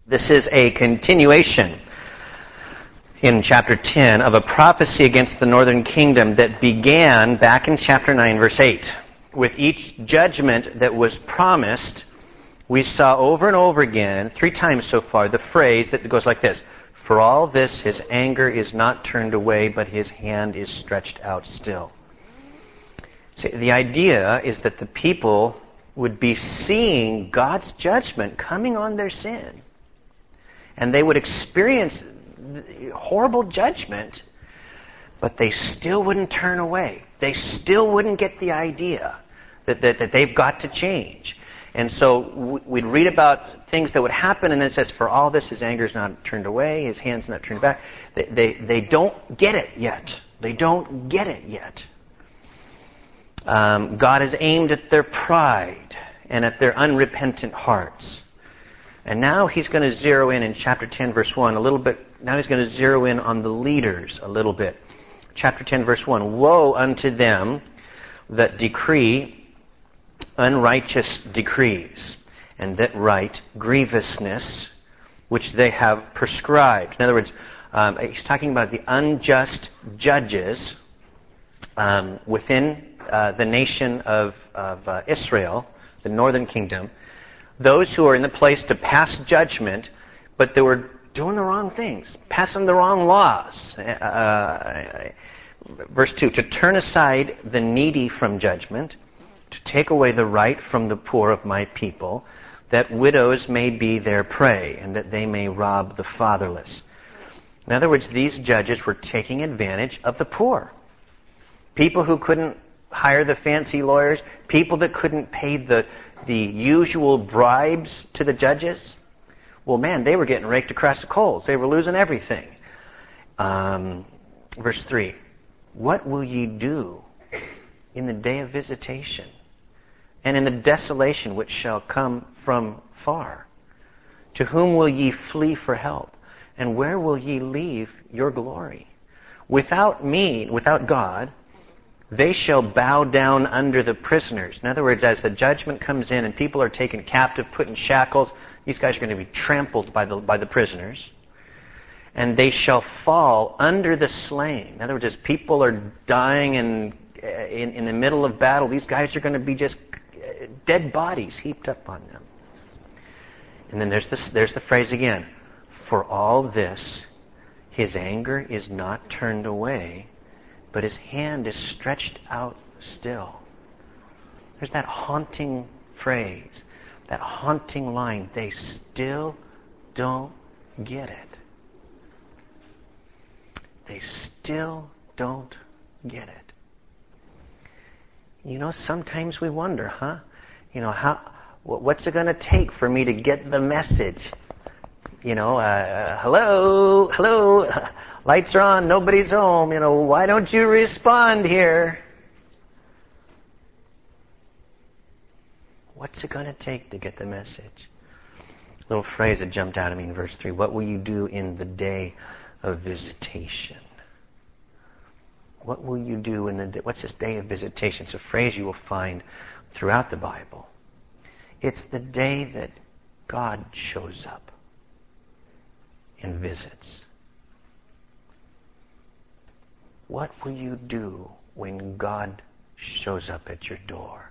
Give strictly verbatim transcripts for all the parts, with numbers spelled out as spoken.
This is a continuation in chapter ten of a prophecy against the northern kingdom that began back in chapter nine, verse eight. With each judgment that was promised, we saw over and over again, three times so far, the phrase that goes like this: "For all this, his anger is not turned away, but his hand is stretched out still." See, the idea is that the people would be seeing God's judgment coming on their sin. And they would experience horrible judgment, but they still wouldn't turn away. They still wouldn't get the idea that, that, that they've got to change. And so we'd read about things that would happen, and it says, "For all this, his anger is not turned away, his hand's not turned back." They, they, they don't get it yet. They don't get it yet. Um, God is aimed at their pride and at their unrepentant hearts. And now he's going to zero in in chapter ten, verse one, a little bit. Now he's going to zero in on the leaders a little bit. Chapter ten, verse one, "Woe unto them that decree unrighteous decrees, and that write grievousness which they have prescribed." In other words, um, he's talking about the unjust judges um, within uh, the nation of, of uh, Israel, the northern kingdom. Those who are in the place to pass judgment, but they were doing the wrong things, passing the wrong laws. Uh, verse two, "To turn aside the needy from judgment, to take away the right from the poor of my people, that widows may be their prey, and that they may rob the fatherless." In other words, these judges were taking advantage of the poor. People who couldn't hire the fancy lawyers, people that couldn't pay the the usual bribes to the judges. Well, man, they were getting raked across the coals. They were losing everything. Um, verse three, "What will ye do in the day of visitation, and in the desolation which shall come from far? To whom will ye flee for help? And where will ye leave your glory? Without me, without God, they shall bow down under the prisoners." In other words, as the judgment comes in and people are taken captive, put in shackles, these guys are going to be trampled by the by the prisoners. "And they shall fall under the slain." In other words, as people are dying in, in, in the middle of battle, these guys are going to be just dead bodies heaped up on them. And then there's this, there's the phrase again: "For all this, his anger is not turned away, but his hand is stretched out still." There's that haunting phrase, that haunting line. They still don't get it. They still don't get it. You know, sometimes we wonder, huh? You know, how? What's it going to take for me to get the message? You know, uh, hello, hello, lights are on, nobody's home. You know, why don't you respond here? What's it going to take to get the message? A little phrase that jumped out at me in verse three. "What will you do in the day of visitation?" What will you do in the day? What's this day of visitation? It's a phrase you will find throughout the Bible. It's the day that God shows up and visits. What will you do when God shows up at your door?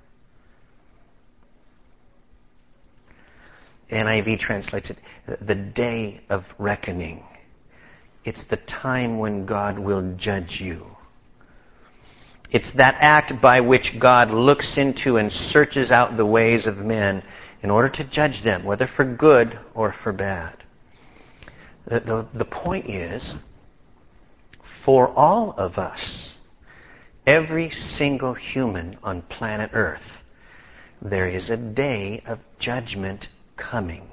N I V translates it, the day of reckoning. It's the time when God will judge you. It's that act by which God looks into and searches out the ways of men in order to judge them, whether for good or for bad. The, the, the point is, for all of us, every single human on planet Earth, there is a day of judgment coming.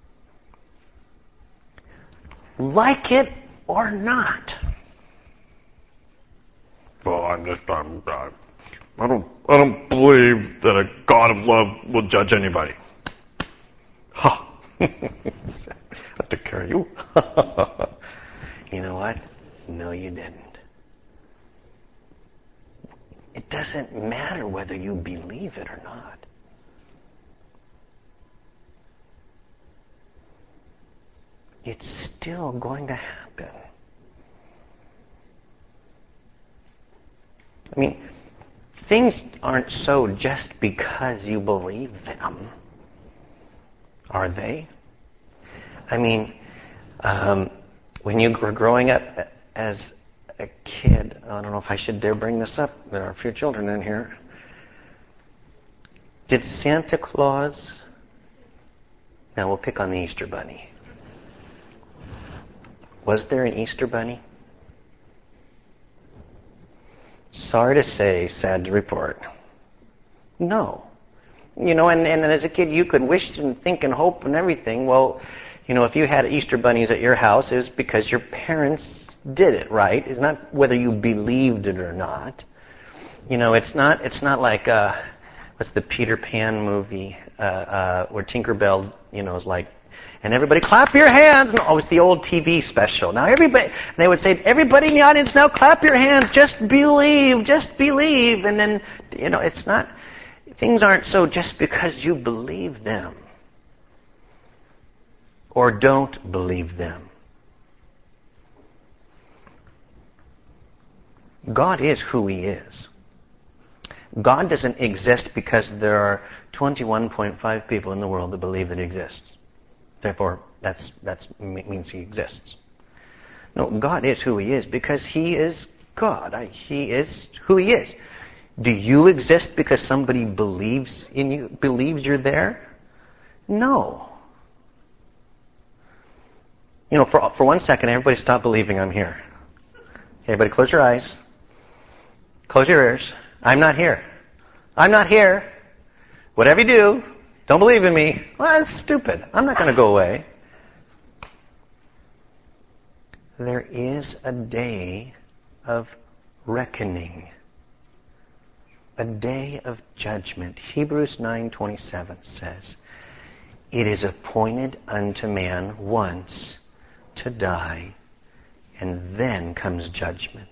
Like it or not. Well, I'm just, I'm, uh, I don't, I don't believe that a God of love will judge anybody. Ha! I took care of you. You know what? No, you didn't. It doesn't matter whether you believe it or not. it's still going to happen. I mean, things aren't so just because you believe them, are they? I mean, um, when you were growing up as a kid, I don't know if I should dare bring this up, there are a few children in here. Did Santa Claus, now we'll pick on the Easter Bunny. Was there an Easter Bunny? Sorry to say, sad to report. No. You know, and, and as a kid you could wish and think and hope and everything. Well, you know, if you had Easter bunnies at your house, it was because your parents did it, right? It's not whether you believed it or not. You know, it's not it's not like, uh, what's the Peter Pan movie, uh, uh, where Tinkerbell, you know, is like, and everybody clap your hands. No, oh, it's the old T V special. Now everybody, they would say, everybody in the audience now clap your hands. Just believe, just believe. And then, you know, it's not, things aren't so just because you believe them or don't believe them. God is who He is. God doesn't exist because there are twenty-one point five people in the world that believe that He exists. Therefore, that's that means He exists. No, God is who He is because He is God. He is who He is. Do you exist because somebody believes in you, believes you're there? No. You know, for for one second, everybody stop believing I'm here. Everybody close your eyes. Close your ears. I'm not here. I'm not here. Whatever you do, don't believe in me. Well, that's stupid. I'm not going to go away. There is a day of reckoning. A day of judgment. Hebrews nine twenty-seven says, "It is appointed unto man once to die, and then comes judgment."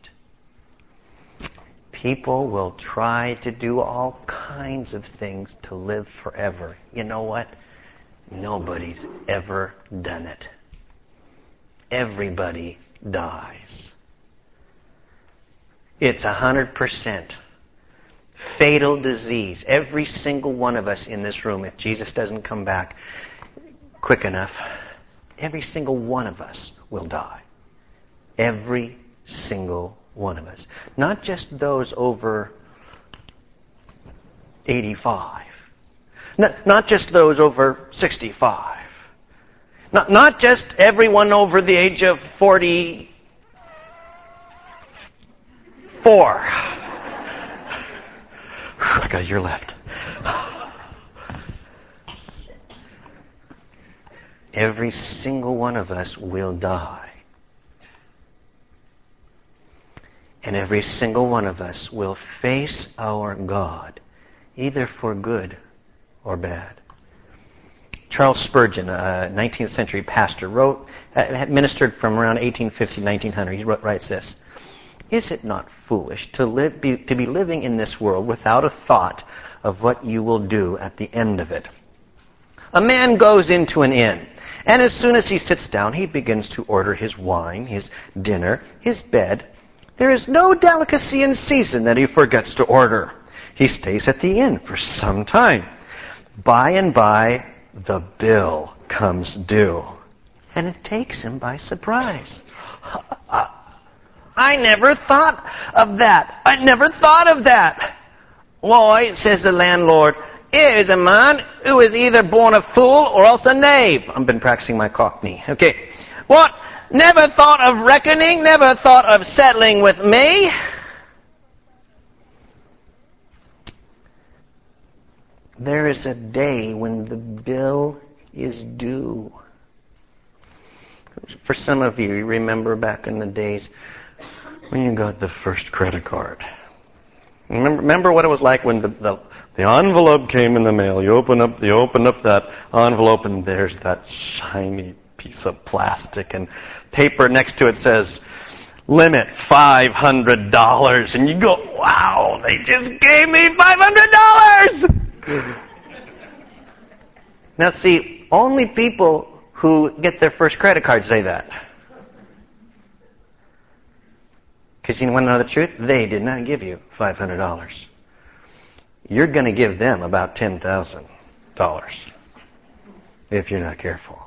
People will try to do all kinds of things to live forever. You know what? Nobody's ever done it. Everybody dies. It's a hundred percent fatal disease. Every single one of us in this room, if Jesus doesn't come back quick enough, every single one of us will die. Every single one of us. Not just those over eighty-five. Not, not just those over sixty-five. Not, not just everyone over the age of forty-four. I got a year left. Every single one of us will die. And every single one of us will face our God, either for good or bad. Charles Spurgeon, a nineteenth century pastor, wrote, uh, ministered from around eighteen fifty to nineteen hundred. He wrote, writes this: "Is it not foolish to live, be, to be living in this world without a thought of what you will do at the end of it? A man goes into an inn, and as soon as he sits down, he begins to order his wine, his dinner, his bed. There is no delicacy in season that he forgets to order. He stays at the inn for some time. By and by, the bill comes due, and it takes him by surprise. I never thought of that. I never thought of that. Why, says the landlord, here is a man who is either born a fool or else a knave. I've been practicing my Cockney. Okay. What? Never thought of reckoning? Never thought of settling with me? There is a day when the bill is due. For some of you, you remember back in the days when you got the first credit card. Remember, remember what it was like when the, the the envelope came in the mail. You open up, you open up that envelope, and there's that shiny piece of plastic, and paper next to it says, "Limit five hundred dollars." And you go, "Wow, they just gave me five hundred dollars!" Now see, only people who get their first credit card say that. Because you want to know the truth? They did not give you five hundred dollars. You're going to give them about ten thousand dollars if you're not careful.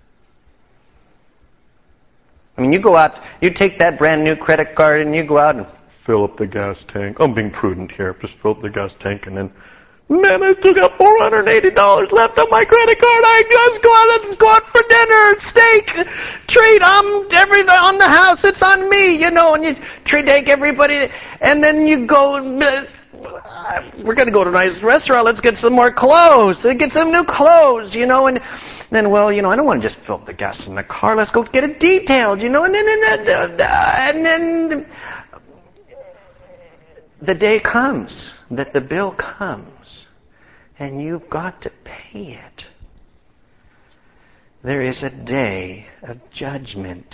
I mean, you go out, you take that brand new credit card and you go out and fill up the gas tank. I'm being prudent here. Just fill up the gas tank and then, man, I still got four hundred eighty dollars left on my credit card. I just go out, let's go out for dinner, steak, treat, um, every, on the house, it's on me, you know, and you treat, take everybody, and then you go, uh, we're going to go to a nice restaurant, let's get some more clothes, get some new clothes, you know, and then, well, you know, I don't want to just fill up the gas in the car, let's go get it detailed, you know, and then, and then, and then the day comes that the bill comes. And you've got to pay it. There is a day of judgment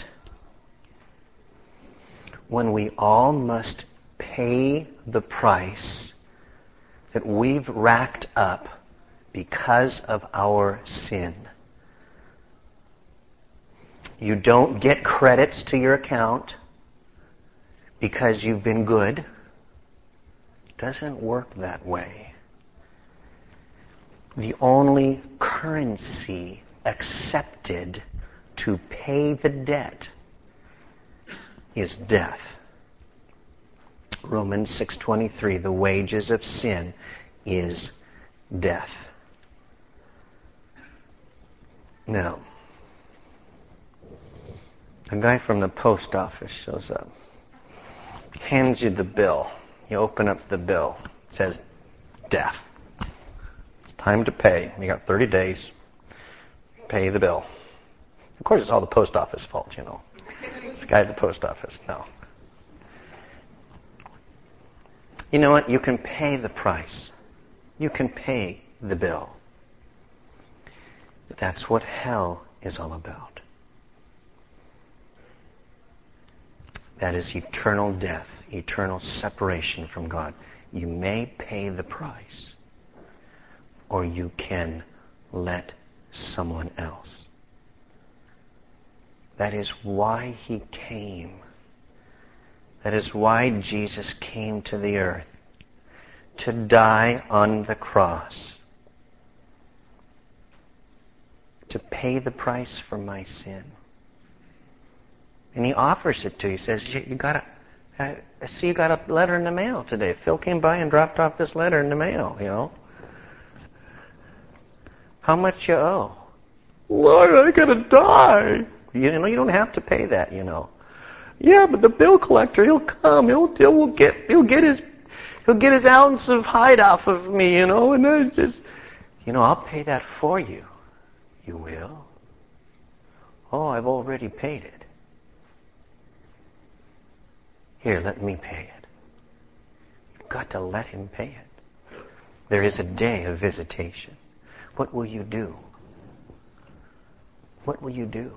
when we all must pay the price that we've racked up because of our sin. You don't get credits to your account because you've been good. It doesn't work that way. The only currency accepted to pay the debt is death. Romans six twenty-three, the wages of sin is death. Now, a guy from the post office shows up, hands you the bill. You open up the bill. It says death. Time to pay. You got thirty days. Pay the bill. Of course, it's all the post office fault, you know. This guy at the post office. No. You know what? You can pay the price. You can pay the bill. But that's what hell is all about. That is eternal death, eternal separation from God. You may pay the price, or you can let someone else. That is why He came. That is why Jesus came to the earth, to die on the cross, to pay the price for my sin. And He offers it to you. He says, you, you got a, I see you got a letter in the mail today. Phil came by and dropped off this letter in the mail, you know. How much you owe? Lord, I gotta die. You know, you don't have to pay that, you know. Yeah, but the bill collector, he'll come. He'll, he'll get, he'll get his, he'll get his ounce of hide off of me, you know. And it's just, you know, I'll pay that for you. You will? Oh, I've already paid it. Here, let me pay it. You've got to let Him pay it. There is a day of visitation. What will you do? What will you do?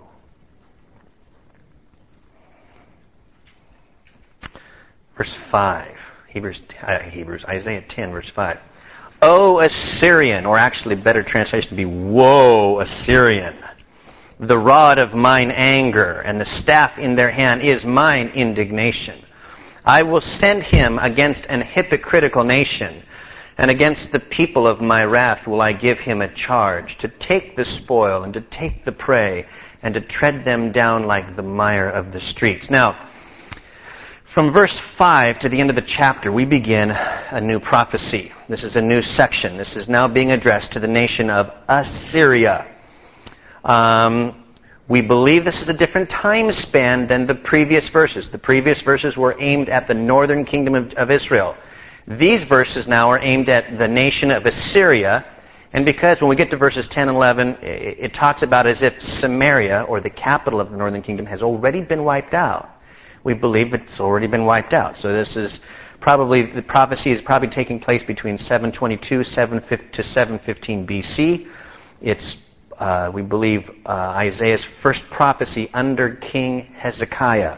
Verse five, Hebrews, uh, Hebrews, Isaiah ten, verse five. O Assyrian, or actually better translation would be, woe Assyrian. The rod of mine anger and the staff in their hand is mine indignation. I will send him against an hypocritical nation, and against the people of my wrath will I give him a charge, to take the spoil and to take the prey, and to tread them down like the mire of the streets. Now, from verse five to the end of the chapter, we begin a new prophecy. This is a new section. This is now being addressed to the nation of Assyria. Um, we believe this is a different time span than the previous verses. The previous verses were aimed at the northern kingdom of, of Israel. These verses now are aimed at the nation of Assyria. And because when we get to verses ten and eleven, it, it talks about as if Samaria, or the capital of the northern kingdom, has already been wiped out. We believe it's already been wiped out. So this is probably, the prophecy is probably taking place between seven twenty-two to seven fifteen B C. It's, uh, we believe, uh, Isaiah's first prophecy under King Hezekiah.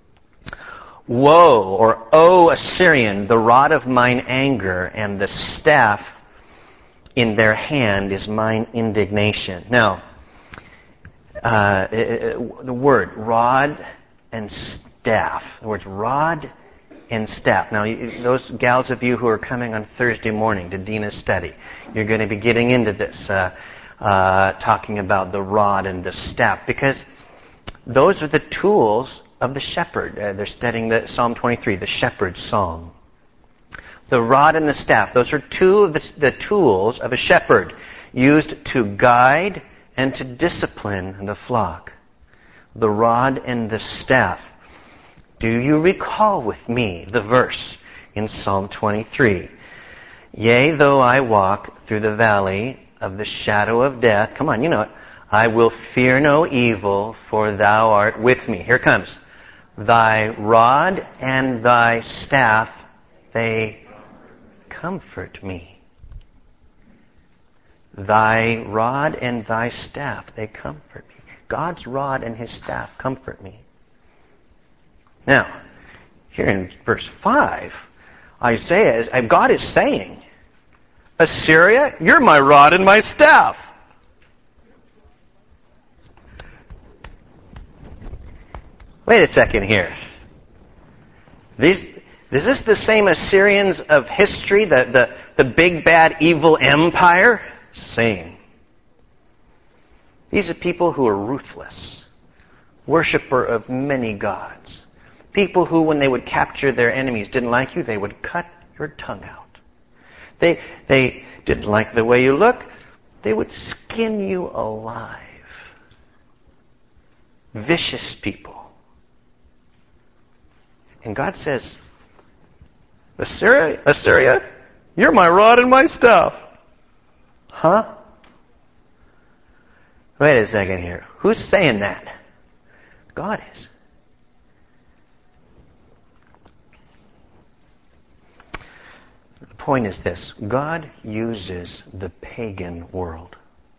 Woe, or O Assyrian, the rod of mine anger, and the staff in their hand is mine indignation. Now, uh, the word rod and staff. The words rod and staff. Now, those gals of you who are coming on Thursday morning to Dina's study, you're going to be getting into this, uh, uh, talking about the rod and the staff, because those are the tools of the shepherd. Uh, they're studying the Psalm twenty-three, the shepherd's song. The rod and the staff, those are two of the, the tools of a shepherd used to guide and to discipline the flock. The rod and the staff. Do you recall with me the verse in Psalm twenty-three? Yea, though I walk through the valley of the shadow of death. Come on, you know it. I will fear no evil, for thou art with me. Here it comes. Thy rod and thy staff, they comfort me. Thy rod and thy staff, they comfort me. God's rod and His staff comfort me. Now, here in verse five, Isaiah is, God is saying, Assyria, you're my rod and my staff. Wait a second here. These, is this the same Assyrians of history, the, the, the big bad evil empire? Same. These are people who are ruthless, worshiper of many gods. People who, when they would capture their enemies, didn't like you, they would cut your tongue out. They, they didn't like the way you look, they would skin you alive. Vicious people. And God says, Assyria, Assyria, you're my rod and my staff. Huh? Wait a second here. Who's saying that? God is. The point is this. God uses the pagan world.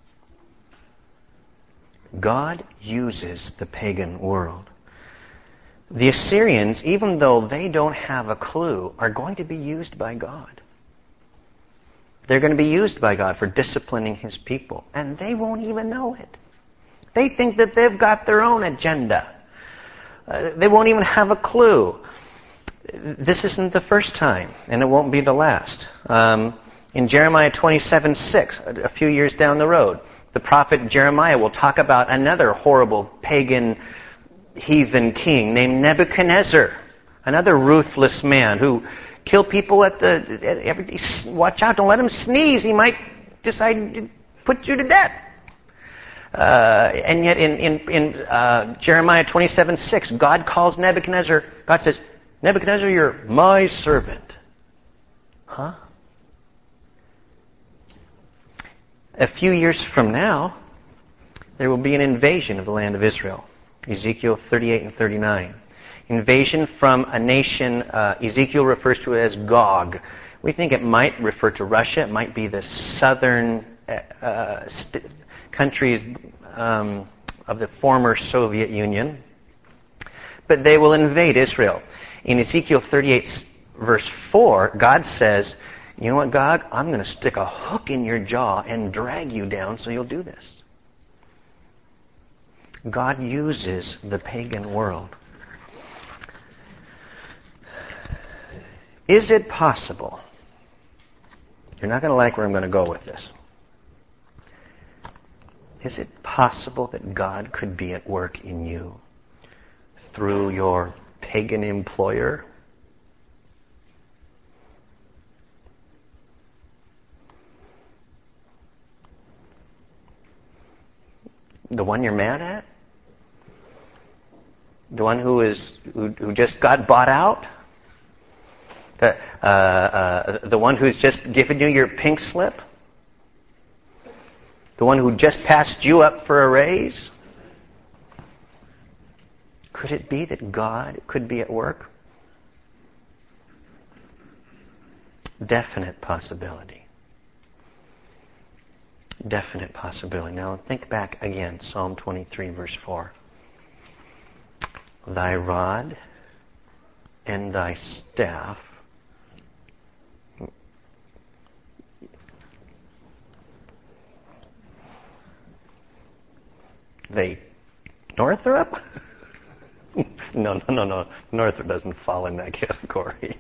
God uses the pagan world. The Assyrians, even though they don't have a clue, are going to be used by God. They're going to be used by God for disciplining His people. And they won't even know it. They think that they've got their own agenda. Uh, they won't even have a clue. This isn't the first time, and it won't be the last. Um, in Jeremiah twenty-seven six, a few years down the road, the prophet Jeremiah will talk about another horrible pagan heathen king named Nebuchadnezzar, another ruthless man who killed people at the... At every, watch out, don't let him sneeze. He might decide to put you to death. Uh, and yet in, in, in uh, Jeremiah twenty-seven six, God calls Nebuchadnezzar, God says, Nebuchadnezzar, you're my servant. Huh? A few years from now, there will be an invasion of the land of Israel. Ezekiel thirty-eight and thirty-nine. Invasion from a nation uh, Ezekiel refers to as Gog. We think it might refer to Russia. It might be the southern uh, st- countries um, of the former Soviet Union. But they will invade Israel. In Ezekiel thirty-eight, verse four, God says, you know what, Gog? I'm going to stick a hook in your jaw and drag you down so you'll do this. God uses the pagan world. Is it possible? You're not going to like where I'm going to go with this. Is it possible that God could be at work in you through your pagan employer? The one you're mad at? The one who is who, who just got bought out? The, uh, uh, the one who's just given you your pink slip? The one who just passed you up for a raise? Could it be that God could be at work? Definite possibility. Definite possibility. Now think back again, Psalm twenty-three, verse four. Thy rod and thy staff they Northrop? no, no, no, no. Northrop doesn't fall in that category.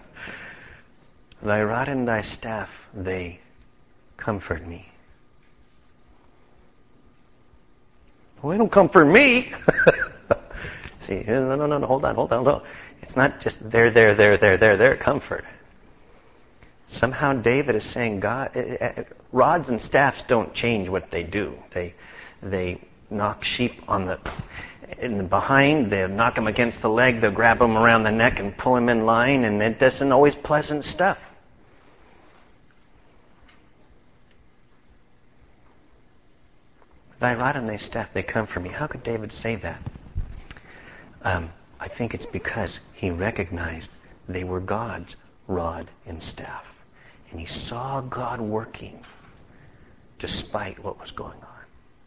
Thy rod and thy staff, they comfort me. Well, they don't comfort me. See, no, no, no, no, hold on, hold on, hold on. It's not just there, there, there, there, there, there, comfort. Somehow David is saying, God, rods and staffs don't change what they do. They, they knock sheep on the, in the behind. They knock them against the leg. They'll grab them around the neck and pull them in line. And it isn't always pleasant stuff. Thy rod and thy staff, they comfort me. How could David say that? Um, I think it's because he recognized they were God's rod and staff. And he saw God working despite what was going on.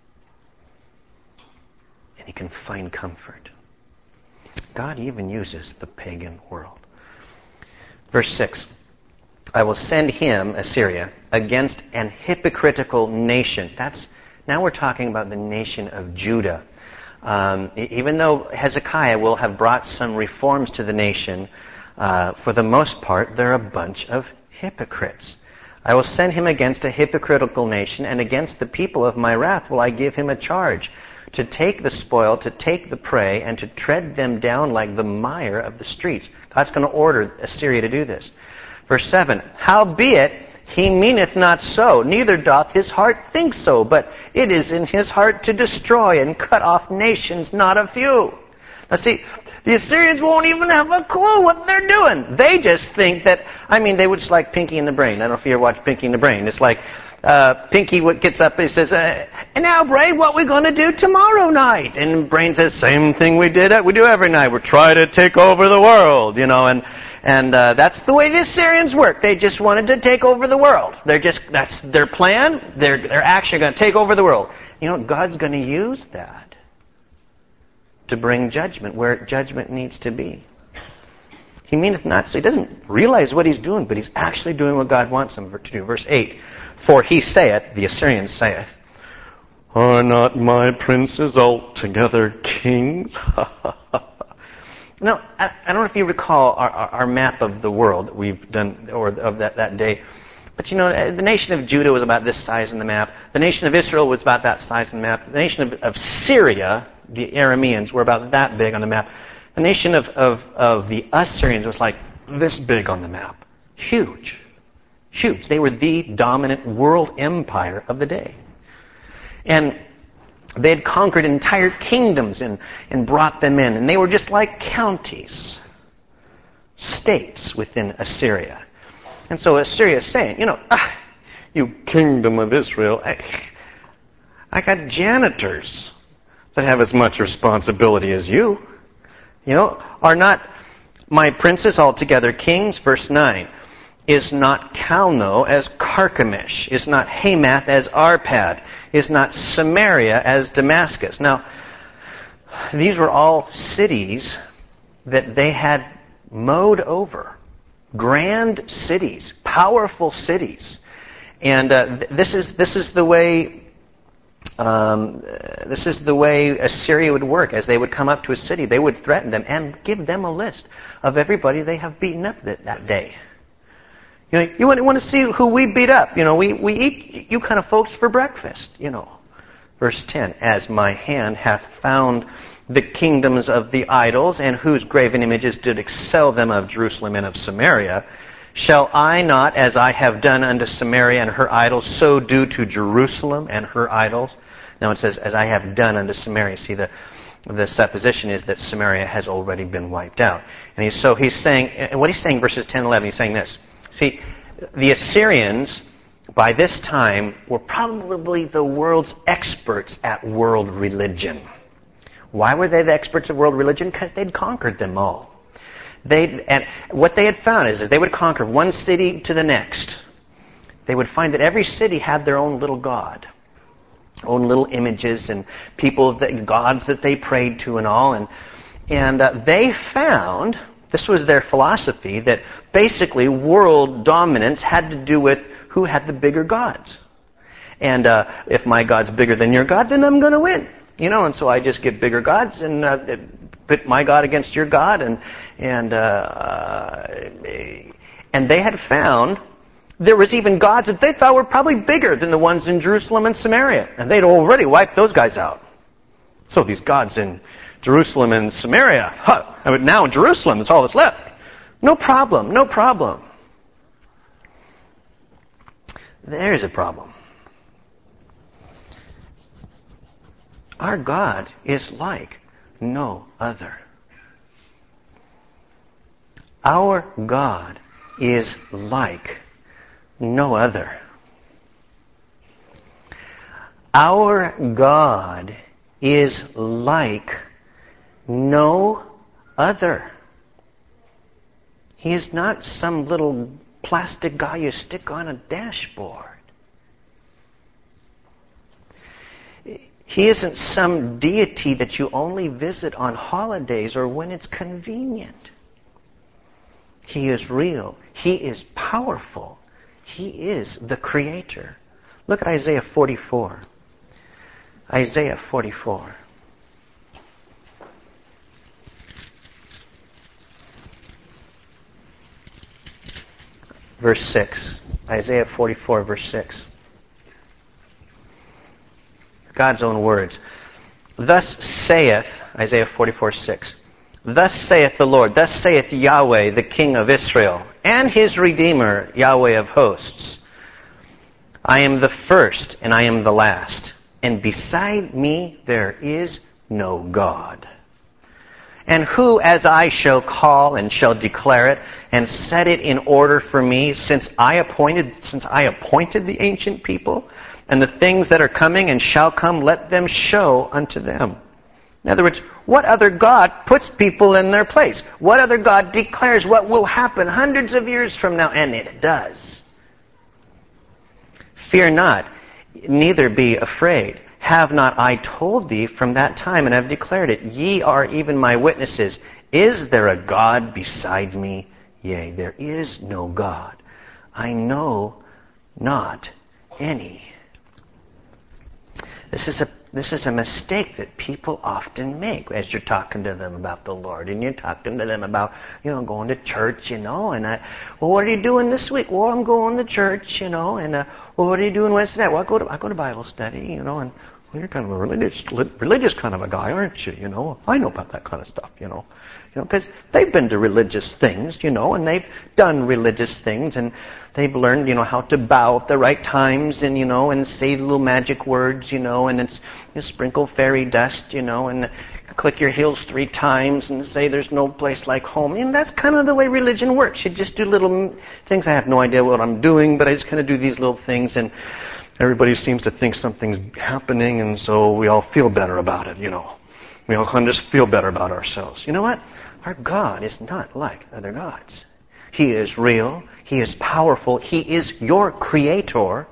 And he can find comfort. God even uses the pagan world. Verse six. I will send him, Assyria, against an hypocritical nation. That's now we're talking about the nation of Judah. Um, even though Hezekiah will have brought some reforms to the nation, uh, for the most part, they're a bunch of hypocrites. I will send him against a hypocritical nation, and against the people of my wrath will I give him a charge, to take the spoil, to take the prey, and to tread them down like the mire of the streets. God's going to order Assyria to do this. Verse seven, howbeit he meaneth not so, neither doth his heart think so, but it is in his heart to destroy and cut off nations, not a few. Now see, the Assyrians won't even have a clue what they're doing. They just think that, I mean, they would just like Pinky and the Brain. I don't know if you ever watched Pinky and the Brain. It's like, uh, Pinky gets up and he says, uh, and now, Brain, what we going to do tomorrow night? And Brain says, same thing we did, we do every night. We're trying to take over the world, you know, and And uh, that's the way the Assyrians work. They just wanted to take over the world. They're just that's their plan. They're they're actually going to take over the world. You know, God's going to use that to bring judgment where judgment needs to be. He meaneth not so. He doesn't realize what he's doing, but he's actually doing what God wants him to do. Verse eight, for he saith, the Assyrian saith, are not my princes altogether kings? No, I, I don't know if you recall our, our, our map of the world that we've done, or of that, that day. But you know, the nation of Judah was about this size in the map. The nation of Israel was about that size in the map. The nation of, of Syria, the Arameans, were about that big on the map. The nation of, of, of the Assyrians was like this big on the map. Huge. Huge. They were the dominant world empire of the day. And they had conquered entire kingdoms and, and brought them in. And they were just like counties, states within Assyria. And so Assyria is saying, you know, ah, you kingdom of Israel, I, I got janitors that have as much responsibility as you. You know, are not my princes altogether kings? Verse nine. Is not Calno as Carchemish? Is not Hamath as Arpad? Is not Samaria as Damascus? Now, these were all cities that they had mowed over. Grand cities, powerful cities. And uh, th- this is this is the way um, this is the way Assyria would work. As they would come up to a city, they would threaten them and give them a list of everybody they have beaten up that, that day. You know, you want, want to see who we beat up. You know, we, we eat you kind of folks for breakfast, you know. Verse ten, as my hand hath found the kingdoms of the idols, and whose graven images did excel them of Jerusalem and of Samaria, shall I not, as I have done unto Samaria and her idols, so do to Jerusalem and her idols? Now it says, as I have done unto Samaria. See, the the supposition is that Samaria has already been wiped out. And he, so he's saying, and what he's saying, verses ten and eleven, he's saying this. See, the Assyrians, by this time, were probably the world's experts at world religion. Why were they the experts of world religion? Because they'd conquered them all. They'd, and what they had found is, is they would conquer one city to the next. They would find that every city had their own little god, own little images and people, that, gods that they prayed to and all. And, and uh, they found... This was their philosophy, that basically world dominance had to do with who had the bigger gods. And uh, if my God's bigger than your God, then I'm going to win. You know, and so I just get bigger gods and uh, put my God against your God. And, and, uh, uh, and they had found there was even gods that they thought were probably bigger than the ones in Jerusalem and Samaria. And they'd already wiped those guys out. So these gods in Jerusalem and Samaria, huh, I mean, now in Jerusalem, that's all that's left. No problem, no problem. There's a problem. Our God is like no other. Our God is like no other. Our God is like no other. He is not some little plastic guy you stick on a dashboard. He isn't some deity that you only visit on holidays or when it's convenient. He is real. He is powerful. He is the Creator. Look at Isaiah forty-four. Isaiah forty-four. Verse six. Isaiah forty-four, verse six. God's own words. Thus saith, Isaiah forty-four, six. Thus saith the Lord, thus saith Yahweh, the King of Israel, and His Redeemer, Yahweh of hosts. I am the first, and I am the last, and beside me there is no God. And who as I shall call and shall declare it, and set it in order for me, since I appointed, since I appointed the ancient people, and the things that are coming and shall come, let them show unto them. In other words, what other God puts people in their place? What other God declares what will happen hundreds of years from now? And it does. Fear not, neither be afraid. Have not I told thee from that time, and have declared it? Ye are even my witnesses. Is there a God beside me? Yea, there is no God. I know not any. This is a this is a mistake that people often make as you're talking to them about the Lord, and you're talking to them about, you know, going to church, you know, and I, well, what are you doing this week? Well, I'm going to church, you know, and uh, well, what are you doing Wednesday night? Well, I go to I go to Bible study, you know, and well, you're kind of a religious religious kind of a guy, aren't you? You know, I know about that kind of stuff, you know, you know, because they've been to religious things, you know, and they've done religious things, and they've learned, you know, how to bow at the right times, and you know, and say little magic words, you know, and it's you sprinkle fairy dust, you know, and click your heels three times and say there's no place like home. And that's kind of the way religion works. You just do little things. I have no idea what I'm doing, but I just kind of do these little things, and everybody seems to think something's happening, and so we all feel better about it, you know. We all kind of just feel better about ourselves. You know what? Our God is not like other gods. He is real. He is powerful. He is your Creator.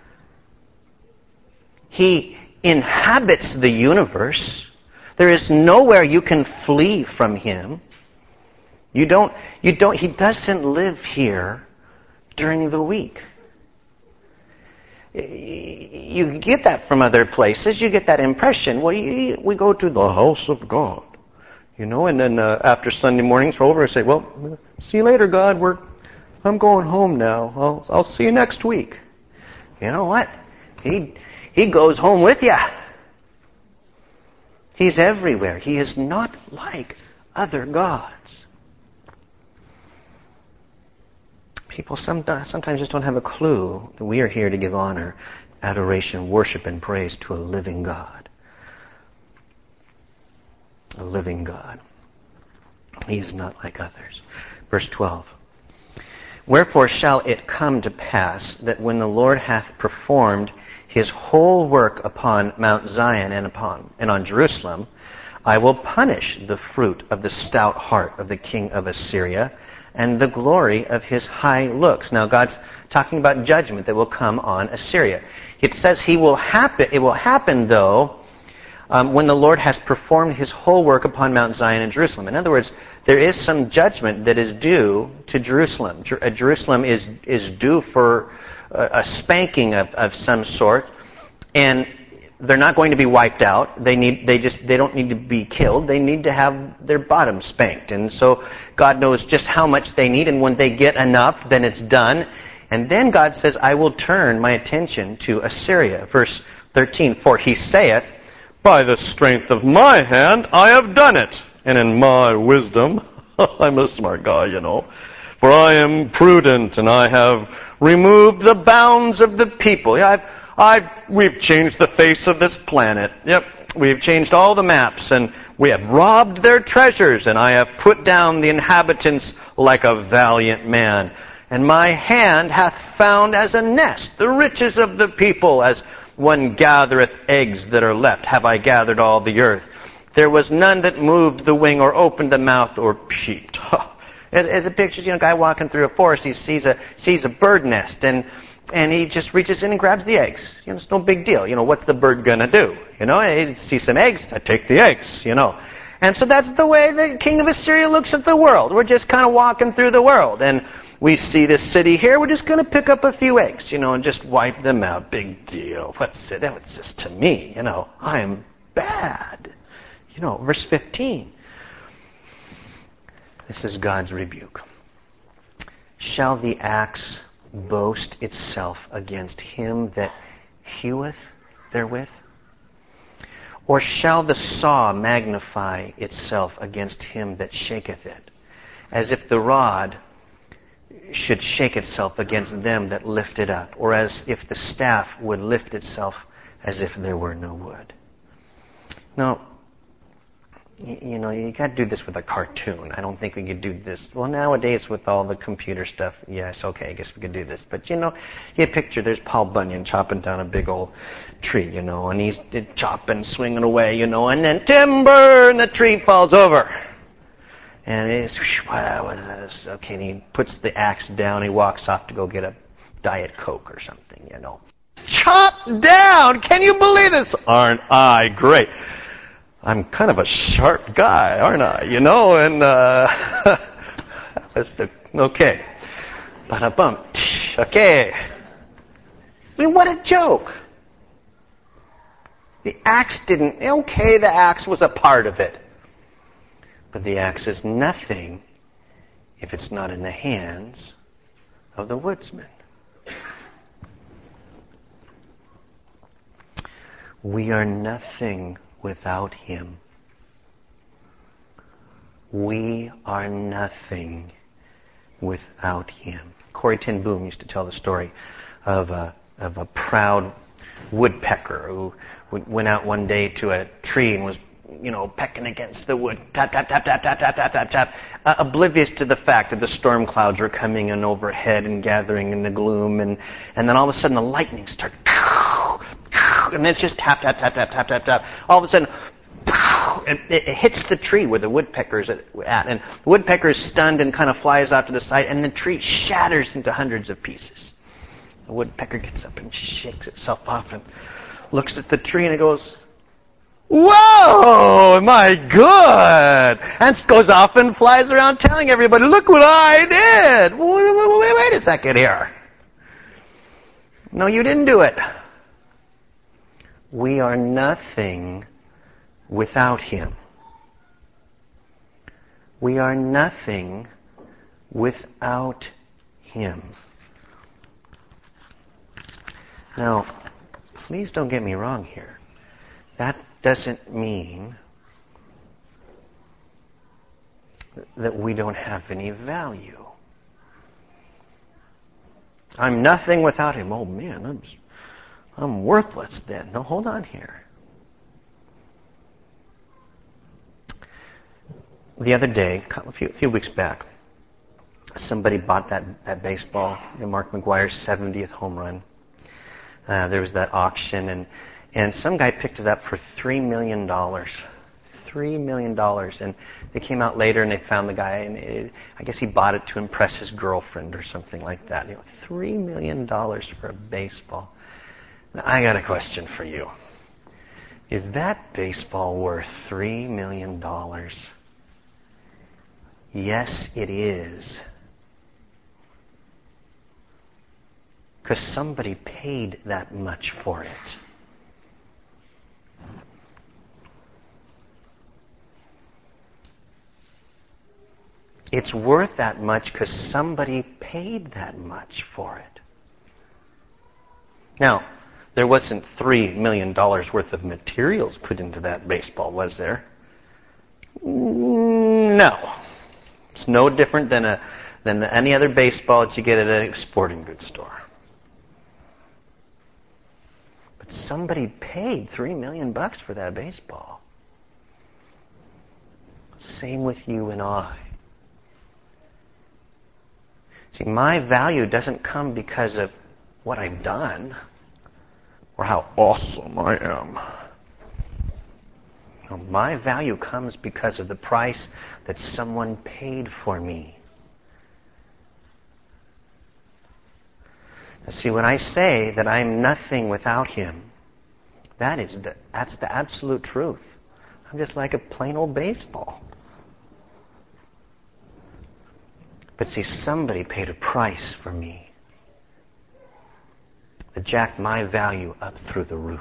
He inhabits the universe. There is nowhere you can flee from Him. You don't, you don't, He doesn't live here during the week. You get that from other places. You get that impression. Well, you, we go to the house of God, you know, and then uh, after Sunday mornings are over, I say, well, see you later, God. We're, I'm going home now. I'll, I'll see you next week. You know what? He, he goes home with you. He's everywhere. He is not like other gods. People sometimes just don't have a clue that we are here to give honor, adoration, worship, and praise to a living God. A living God. He is not like others. Verse twelve. Wherefore shall it come to pass that when the Lord hath performed His whole work upon Mount Zion and upon and on Jerusalem, I will punish the fruit of the stout heart of the king of Assyria, and the glory of his high looks. Now God's talking about judgment that will come on Assyria. It says he will happen. It will happen, though, um, when the Lord has performed His whole work upon Mount Zion and Jerusalem. In other words, there is some judgment that is due to Jerusalem. Jer- uh, Jerusalem is is due for a, a spanking of, of some sort, and they're not going to be wiped out. They need, they just, they don't need to be killed. They need to have their bottom spanked. And so God knows just how much they need, and when they get enough, then it's done. And then God says, I will turn my attention to Assyria. Verse thirteen, for he saith, by the strength of my hand I have done it, and in my wisdom, I'm a smart guy, you know, for I am prudent, and I have removed the bounds of the people. Yeah, I've, I've, we've changed the face of this planet. Yep, we've changed all the maps, and we have robbed their treasures, and I have put down the inhabitants like a valiant man. And my hand hath found as a nest the riches of the people, as one gathereth eggs that are left, have I gathered all the earth. There was none that moved the wing or opened the mouth or peeped. As, as a picture, you know, a guy walking through a forest, he sees a sees a bird nest, and and he just reaches in and grabs the eggs. You know, it's no big deal. You know, what's the bird gonna do? You know, he sees some eggs, I take the eggs. You know, and so that's the way the king of Assyria looks at the world. We're just kind of walking through the world, and we see this city here. We're just going to pick up a few eggs, you know, and just wipe them out. Big deal. What's it? What's this to me? You know, I'm bad. You know, verse fifteen. This is God's rebuke. Shall the axe boast itself against him that heweth therewith? Or shall the saw magnify itself against him that shaketh it? As if the rod should shake itself against them that lift it up, or as if the staff would lift itself as if there were no wood. Now, you know, you got to do this with a cartoon. I don't think we could do this. Well, nowadays with all the computer stuff, yes, okay, I guess we could do this. But, you know, you picture there's Paul Bunyan chopping down a big old tree, you know, and he's chopping, swinging away, you know, and then timber, and the tree falls over. And it's, wow, what is that? Okay, and he puts the axe down, he walks off to go get a Diet Coke or something, you know. Chopped down! Can you believe this? Aren't I great? I'm kind of a sharp guy, aren't I? You know, and, uh, that's the, okay. Ba-da-bum. Okay. I mean, what a joke. The axe didn't, okay, the axe was a part of it. But the axe is nothing if it's not in the hands of the woodsman. We are nothing without him. We are nothing without him. Corrie ten Boom used to tell the story of a, of a proud woodpecker who went out one day to a tree and was, you know, pecking against the wood, tap, tap, tap, tap, tap, tap, tap, tap, tap, uh, oblivious to the fact that the storm clouds were coming in overhead and gathering in the gloom, and, and then all of a sudden the lightning started, and then it's just tap, tap, tap, tap, tap, tap, tap. All of a sudden, it, it hits the tree where the woodpecker's at, and the woodpecker is stunned and kind of flies out to the side, and the tree shatters into hundreds of pieces. The woodpecker gets up and shakes itself off and looks at the tree and it goes, whoa, my good! And goes off and flies around telling everybody, look what I did! Wait, wait, wait, wait a second here. No, you didn't do it. We are nothing without him. We are nothing without him. Now, please don't get me wrong here. That doesn't mean that we don't have any value. I'm nothing without him. Oh man, I'm I'm worthless then. No, hold on here. The other day, a few, a few weeks back, somebody bought that, that baseball, Mark McGwire's seventieth home run. Uh, there was that auction, and And some guy picked it up for three million dollars. Three million dollars. And they came out later and they found the guy, and it, I guess he bought it to impress his girlfriend or something like that. You know, three million dollars for a baseball. Now, I got a question for you. Is that baseball worth three million dollars? Yes, it is. Because somebody paid that much for it. It's worth that much because somebody paid that much for it. Now, there wasn't three million dollars worth of materials put into that baseball, was there? No. It's no different than a than any other baseball that you get at a sporting goods store. But somebody paid three million bucks for that baseball. Same with you and I. See, my value doesn't come because of what I've done or how awesome I am. No, my value comes because of the price that someone paid for me. Now, see, when I say that I'm nothing without Him, that is the, that's the absolute truth. I'm just like a plain old baseball. But see, somebody paid a price for me that jacked my value up through the roof.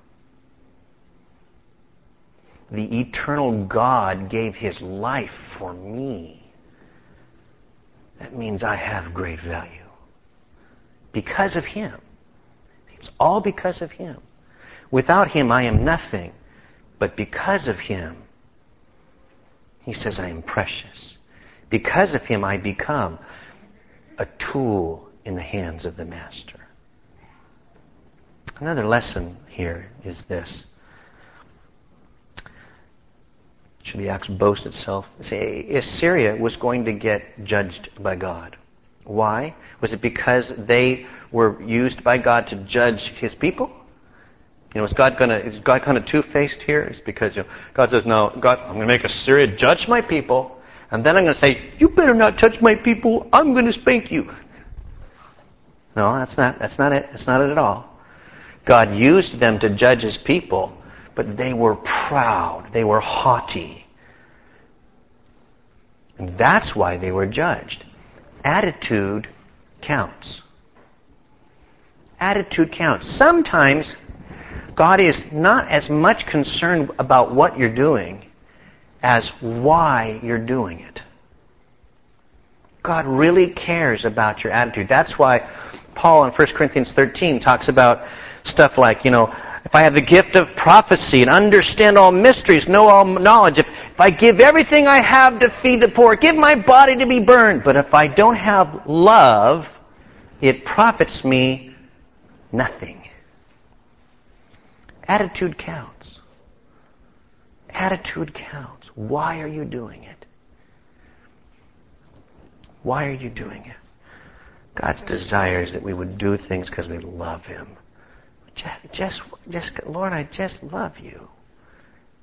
The eternal God gave His life for me. That means I have great value. Because of Him. It's all because of Him. Without Him, I am nothing. But because of Him, He says I am precious. Because of Him, I become a tool in the hands of the Master. Another lesson here is this. Should the acts boast itself? See, Assyria was going to get judged by God. Why? Was it because they were used by God to judge His people? You know, is God gonna is God kind of two-faced here? It's because you know, God says, "No, God, I'm going to make Assyria judge my people." And then I'm going to say, "You better not touch my people. I'm going to spank you." No, that's not. That's not it. That's not it at all. God used them to judge His people, but they were proud. They were haughty, and that's why they were judged. Attitude counts. Attitude counts. Sometimes God is not as much concerned about what you're doing as why you're doing it. God really cares about your attitude. That's why Paul in First Corinthians thirteen talks about stuff like, you know, if I have the gift of prophecy and understand all mysteries, know all knowledge, if, if I give everything I have to feed the poor, give my body to be burned, but if I don't have love, it profits me nothing. Attitude counts. Attitude counts. Why are you doing it? Why are you doing it? God's desire is that we would do things because we love Him. Just, just, just, Lord, I just love You.